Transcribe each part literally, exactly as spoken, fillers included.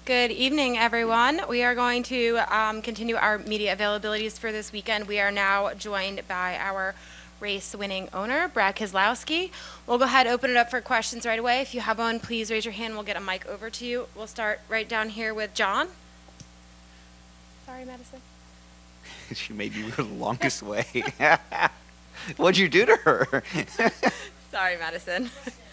Good evening, everyone. We are going to um, continue our media availabilities for this weekend. We are now joined by our race-winning owner, Brad Keselowski. We'll go ahead and open it up for questions right away. If you have one, please raise your hand. We'll get a mic over to you. We'll start right down here with John. Sorry, Madison. She made you go the longest way. What'd you do to her? Sorry, Madison.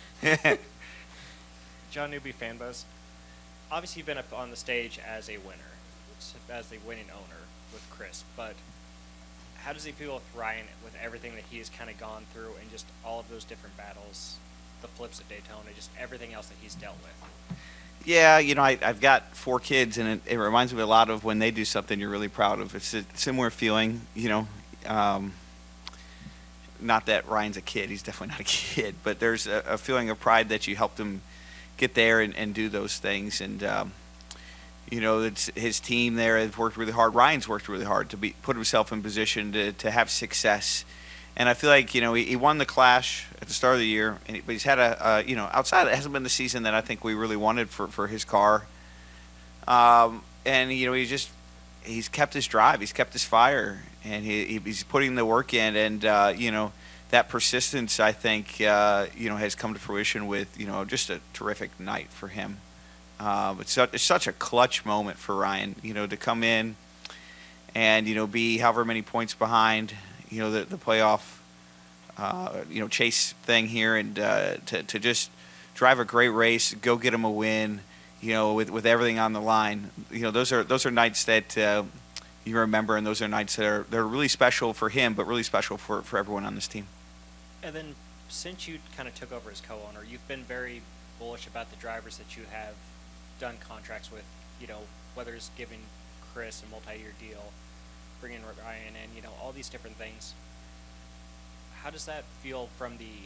John Newby, Fanbuzz. Obviously, you've been up on the stage as a winner, as the winning owner with Chris, but how does he feel with Ryan, with everything that he has kind of gone through and just all of those different battles, the flips at Daytona, just everything else that he's dealt with? Yeah, you know, I, I've got four kids, and it, it reminds me a lot of when they do something you're really proud of. It's a similar feeling, you know. Um, not that Ryan's a kid. He's definitely not a kid. But there's a, a feeling of pride that you helped him get there and, and do those things. And, um, you know, it's, his team there has worked really hard. Ryan's worked really hard to be put himself in position to, to have success. And I feel like, you know, he, he won the Clash at the start of the year, and he, but he's had a, uh, you know, outside, it hasn't been the season that I think we really wanted for, for his car. Um, and, you know, he just, he's kept his drive, he's kept his fire, and he, he's putting the work in. And, uh, you know, that persistence, I think, uh, you know, has come to fruition with, you know, just a terrific night for him. Um, it's, su- it's such a clutch moment for Ryan, you know, to come in and, you know, be however many points behind, you know, the, the playoff, uh, you know, chase thing here, and uh, to, to just drive a great race, go get him a win, you know, with, with everything on the line. You know, those are those are nights that uh, you remember, and those are nights that are they're really special for him, but really special for, for everyone on this team. And then since you kind of took over as co-owner, you've been very bullish about the drivers that you have done contracts with, you know, whether it's giving Chris a multi-year deal, bringing Ryan in, you know, all these different things. How does that feel from the,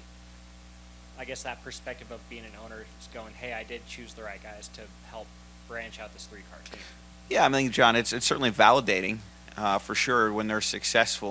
I guess, that perspective of being an owner, just going, hey, I did choose the right guys to help branch out this three-car team? Yeah, I mean, John, it's it's certainly validating uh, for sure when they're successful.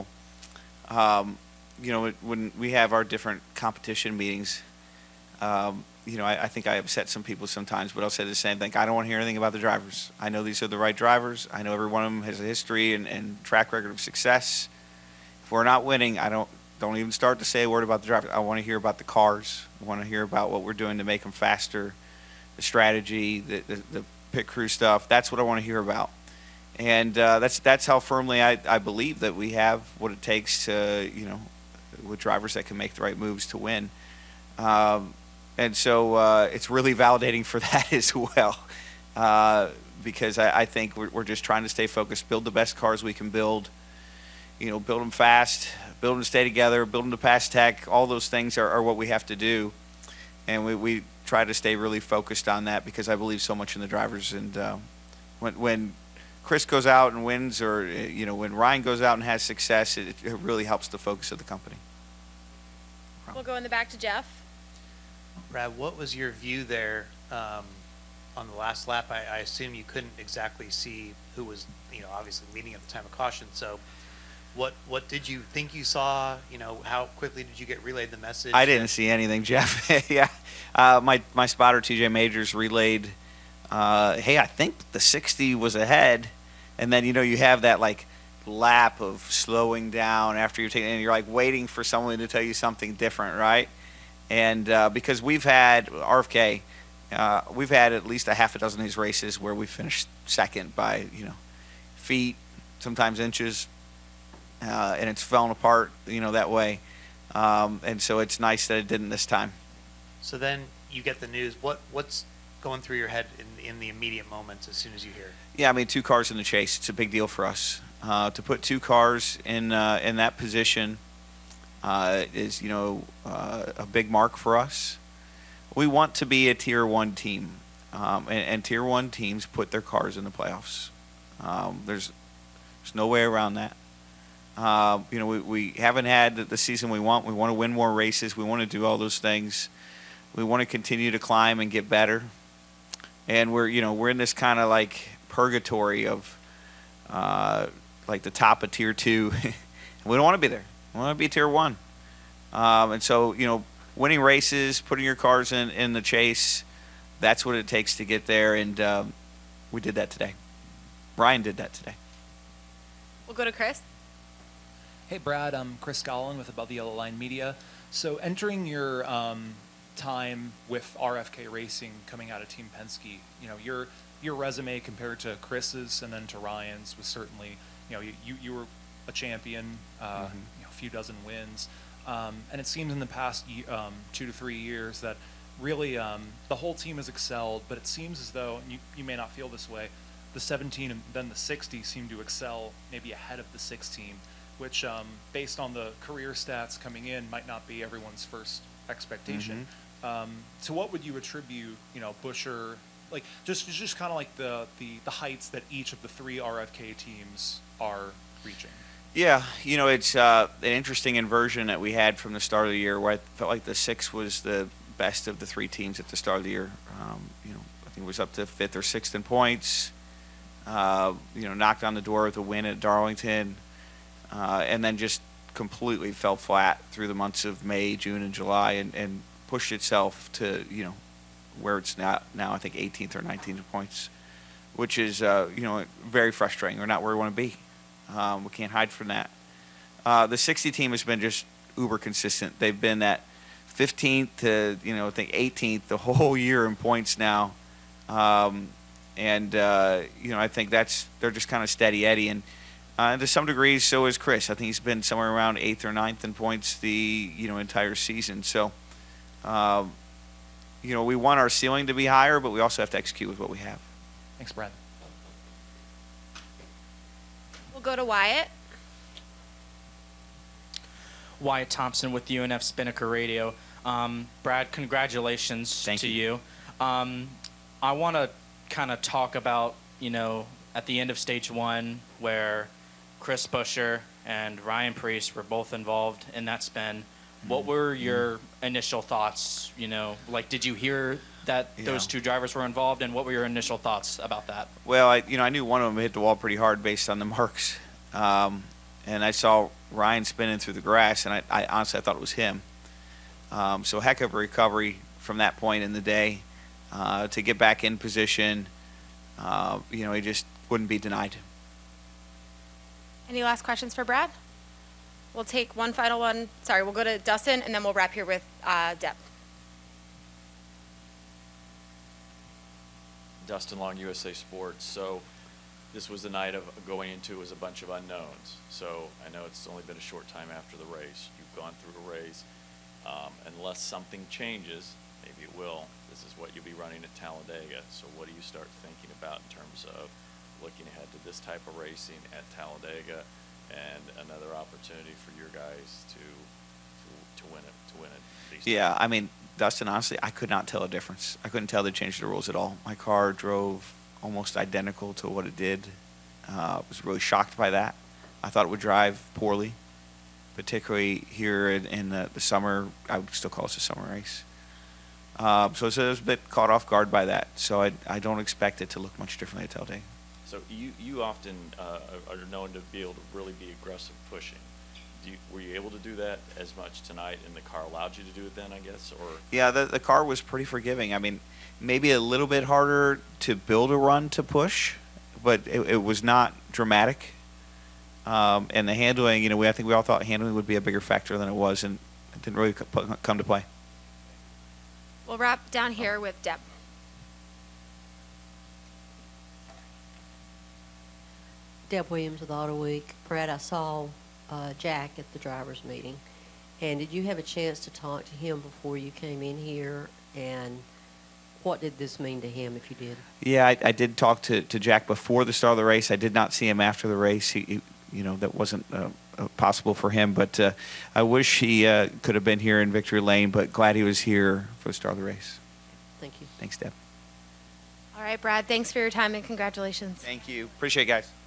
Um, you know, when we have our different competition meetings, um, you know, I, I think I upset some people sometimes, but I'll say the same thing. I don't want to hear anything about the drivers. I know these are the right drivers. I know every one of them has a history and, and track record of success. If we're not winning, I don't don't even start to say a word about the drivers. I want to hear about the cars. I want to hear about what we're doing to make them faster, the strategy, the, the, the pit crew stuff. That's what I want to hear about. And uh, that's that's how firmly I, I believe that we have what it takes to, you know, with drivers that can make the right moves to win. Um, and so uh, it's really validating for that as well, uh, because I, I think we're, we're just trying to stay focused, build the best cars we can build, you know, build them fast, build them to stay together, build them to pass tech. All those things are, are what we have to do. And we, we try to stay really focused on that because I believe so much in the drivers. And uh, when, when Chris goes out and wins, or, you know, when Ryan goes out and has success, it, it really helps the focus of the company. We'll go in the back to Jeff. Brad, what was your view there um, on the last lap? I, I assume you couldn't exactly see who was, you know, obviously leading at the time of caution. So what what did you think you saw? You know, how quickly did you get relayed the message? I didn't see anything, Jeff. yeah. Uh, my, my spotter, T J Majors, relayed, uh, hey, I think the sixty was ahead. And then, you know, you have that, like, lap of slowing down after you're taking, and you're, like, waiting for someone to tell you something different, right? And uh, because we've had, R F K, uh, we've had at least a half a dozen of these races where we finished second by, you know, feet, sometimes inches, uh, and it's fallen apart, you know, that way. Um, and so it's nice that it didn't this time. So then you get the news. What What's going through your head in, in the immediate moments as soon as you hear it? Yeah, I mean, two cars in the chase. It's a big deal for us. Uh, to put two cars in uh, in that position uh, is, you know, uh, a big mark for us. We want to be a tier one team, um, and, and tier one teams put their cars in the playoffs. Um, there's there's no way around that. Uh, you know, we, we haven't had the, the season we want. We want to win more races. We want to do all those things. We want to continue to climb and get better. And we're, you know, we're in this kind of like purgatory of uh, like the top of tier two. We don't want to be there. We want to be tier one. Um, and so, you know, winning races, putting your cars in, in the chase, that's what it takes to get there. And, um, we did that today. Ryan did that today. We'll go to Chris. Hey, Brad. I'm Chris Gollin with Above the Yellow Line Media. So entering your um, time with R F K Racing coming out of Team Penske, you know, your your resume compared to Chris's and then to Ryan's was certainly, you know, you, you, you were a champion, uh, Mhm. you know, a few dozen wins. Um, and it seems in the past ye- um, two to three years that really um, the whole team has excelled, but it seems as though, and you, you may not feel this way, the seventeen and then the sixty seem to excel maybe ahead of the sixteen, which um, based on the career stats coming in might not be everyone's first expectation. Um, to what would you attribute, you know, Buescher, like just just kind of like the, the, the heights that each of the three R F K teams are reaching? Yeah, you know, it's uh, an interesting inversion that we had from the start of the year where I felt like the six was the best of the three teams at the start of the year. Um, you know, I think it was up to fifth or sixth in points. Uh, you know, knocked on the door with a win at Darlington, uh, and then just completely fell flat through the months of May, June, and July, and, and pushed itself to, you know, where it's now, now I think eighteenth or nineteenth in points, which is, uh, you know, very frustrating. We're not where we want to be. Um, we can't hide from that. Uh, the sixty team has been just uber consistent. They've been at fifteenth to, you know, I think eighteenth the whole year in points now. Um, and, uh, you know, I think that's, they're just kind of steady Eddie. And uh, to some degree, so is Chris. I think he's been somewhere around eighth or ninth in points the, you know, entire season. So, um, you know, we want our ceiling to be higher, but we also have to execute with what we have. Thanks, Brad. We'll go to Wyatt. Wyatt Thompson with U N F Spinnaker Radio. Um, Brad, congratulations Thank to you. you. Um, I want to kind of talk about, you know, at the end of stage one where Chris Buescher and Ryan Preece were both involved in that spin. What were your initial thoughts? You know, like, did you hear that Yeah. those two drivers were involved, and what were your initial thoughts about that? Well, I, you know, I knew one of them hit the wall pretty hard based on the marks. Um, and I saw Ryan spinning through the grass, and I, I honestly I thought it was him. Um, so heck of a recovery from that point in the day uh, to get back in position. Uh, you know, he just wouldn't be denied. Any last questions for Brad? We'll take one final one. Sorry, we'll go to Dustin, and then we'll wrap here with uh, Deb. Dustin Long, U S A Sports. So this was the night of going into was a bunch of unknowns. So I know it's only been a short time after the race. You've gone through a race. Um, unless something changes, maybe it will, this is what you'll be running at Talladega. So what do you start thinking about in terms of looking ahead to this type of racing at Talladega and another opportunity for your guys to to, to win it to win it? these Yeah, times? I mean, Dustin, honestly, I could not tell a difference. I couldn't tell they changed the rules at all. My car drove almost identical to what it did. Uh, I was really shocked by that. I thought it would drive poorly, particularly here in, in the, the summer. I would still call this a summer race. Um, so, so I was a bit caught off guard by that. So I, I don't expect it to look much differently at Talladega. So you, you often uh, are known to be able to really be aggressive pushing. Do you, were you able to do that as much tonight, and the car allowed you to do it then, I guess? Or Yeah, the, the car was pretty forgiving. I mean, maybe a little bit harder to build a run to push, but it, it was not dramatic. Um, and the handling, you know, we, I think we all thought handling would be a bigger factor than it was, and it didn't really co- come to play. We'll wrap down here with Deb. Deb Williams with Auto Week. Brad, I saw uh, Jack at the drivers' meeting. And did you have a chance to talk to him before you came in here? And what did this mean to him if you did? Yeah, I, I did talk to, to Jack before the start of the race. I did not see him after the race. He, he you know, that wasn't uh, uh, possible for him. But uh, I wish he uh, could have been here in Victory Lane, but glad he was here for the start of the race. Thank you. Thanks, Deb. All right, Brad, thanks for your time and congratulations. Thank you. Appreciate it, guys.